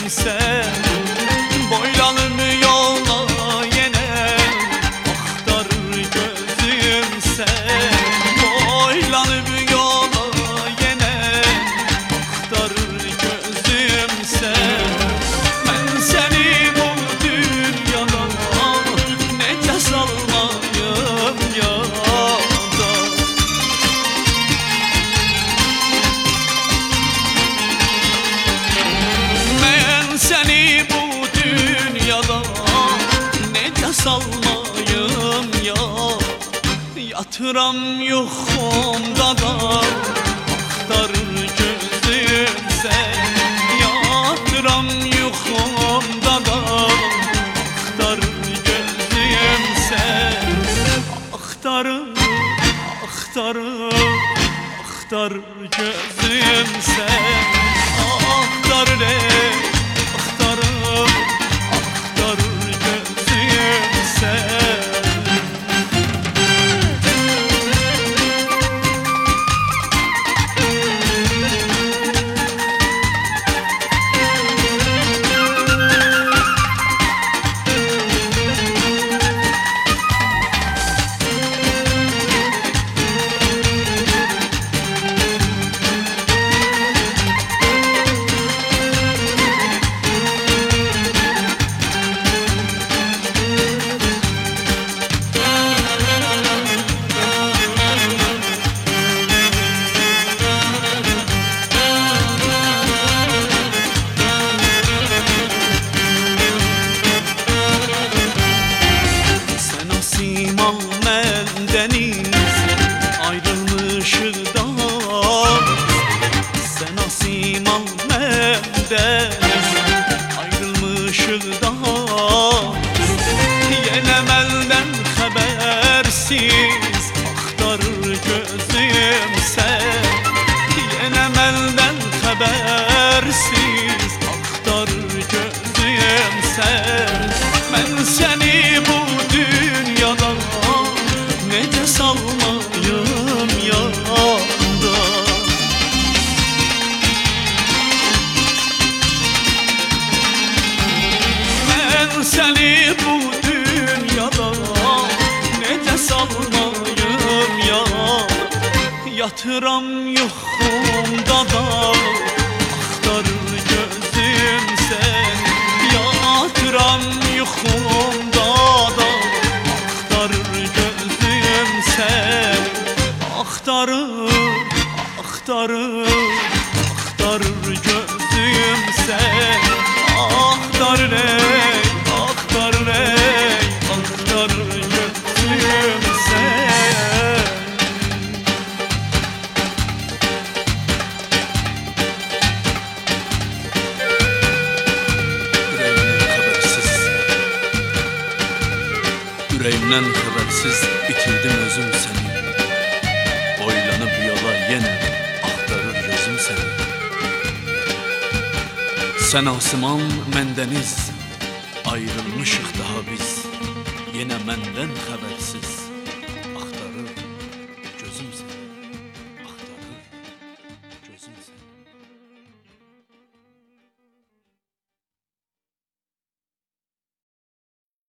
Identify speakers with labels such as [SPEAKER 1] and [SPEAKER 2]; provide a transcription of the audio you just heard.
[SPEAKER 1] sen. Boylanır yola yine aktarır gözüm sen. Boylanır yola yine aktarır gözüm sen. Ben seni bu dünyada nece salmayım yada. Ben seni bu dünyada nece salmayım ya. Yatıram yuxumda da aktarır gözüm sen. Yatıram yuxumda da aktarır gözüm sen. Aktarır, aktarır, aktarır gözüm sen. Aktarır ey, aktarır, aktarır gözüm sen. Ayrılmışıq daha yenə məndən xəbərsiz axtarır gözüm sən. Yenə məndən xəbərsiz axtarır gözüm sən. Mən səni bu dünyada necə salmayım yada. Seni bu dünyada nece salmayım ya. Yatıram yuxumda da aktarır gözüm sen. Yatıram yuxumda da aktarır gözüm sen. Aktarır, aktarır, aktarır gözüm sen. Aktarır ey, aktarır ey, aktarır gözüm sen. Yüreğimden habersiz bitirdim özüm seni. Boylanıp yola yine aktarır gözüm seni. Sen asman, mən dəniz, ayrılmışıq daha biz, yenə məndən xəbərsiz.